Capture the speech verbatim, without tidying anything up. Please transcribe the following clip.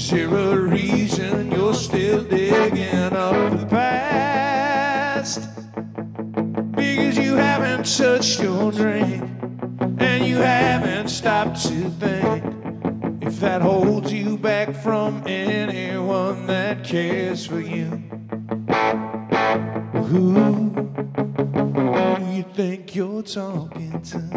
Is there a reason you're still digging up the past? Because you haven't touched your drink, and you haven't stopped to think if that holds you back from anyone that cares for you. Who, who do you think you're talking to?